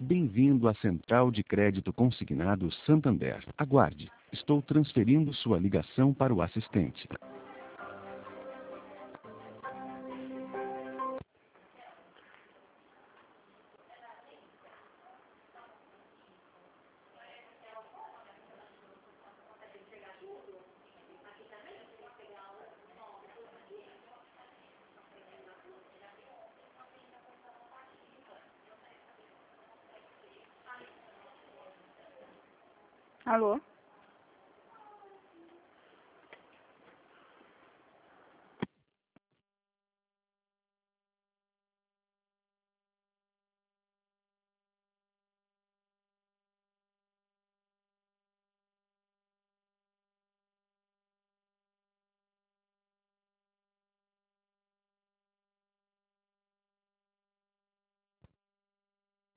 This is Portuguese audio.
Bem-vindo à Central de Crédito Consignado Santander. Aguarde. Estou transferindo sua ligação para o assistente. Alô?